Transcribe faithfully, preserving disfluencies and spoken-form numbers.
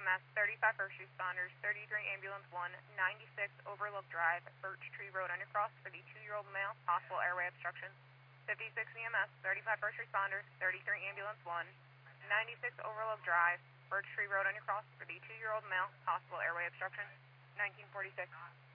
M S, thirty-five first responders, thirty-three ambulance one, ninety-six Overlook Drive, Birch Tree Road undercross for the two-year-old male, possible airway obstruction. fifty-six E M S, thirty-five first responders, thirty-three ambulance one, ninety-six Overlook Drive, Birch Tree Road undercross for the two-year-old male, possible airway obstruction. nineteen forty-six.